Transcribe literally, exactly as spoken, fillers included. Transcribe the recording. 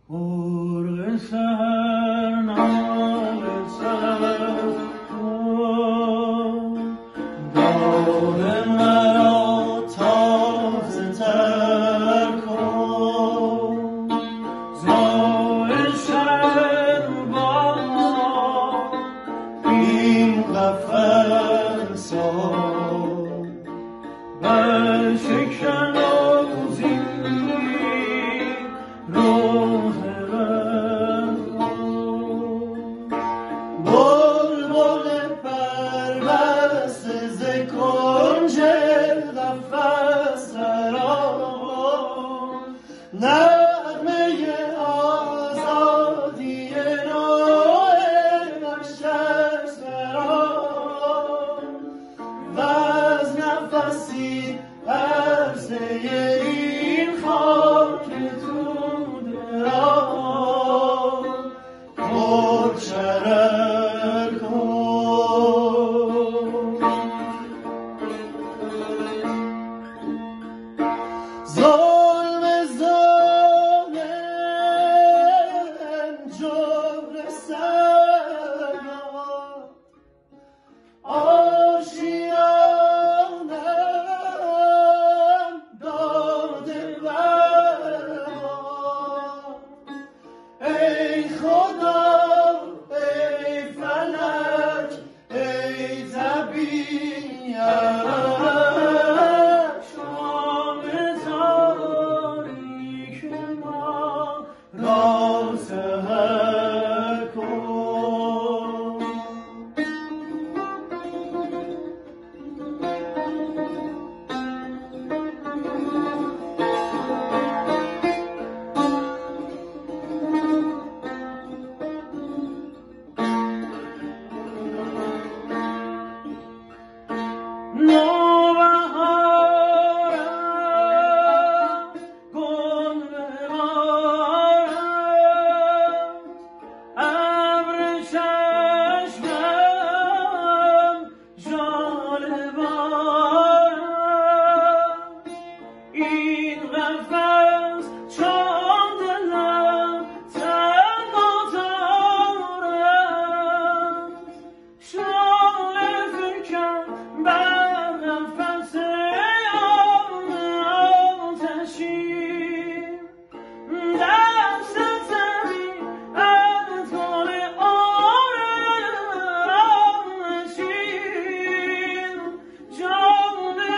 مرغ سحر نام سحر داد مرا تازه تر کن زایشم با این قفس بر شکن آزی روح بلبل پربسته ز کنج قفس را نغمه آزادی نوع نشست را و از نفسی عرضه این خاک توده را خود شرر کن ظلم ظالم جبر سرما آشیانم داده بر ما ای خدا ای فلک ای طبیعت شام تاریک ما را سحر کن نوبهارم گل ببارم ابر چشمم ژاله بارم این قفس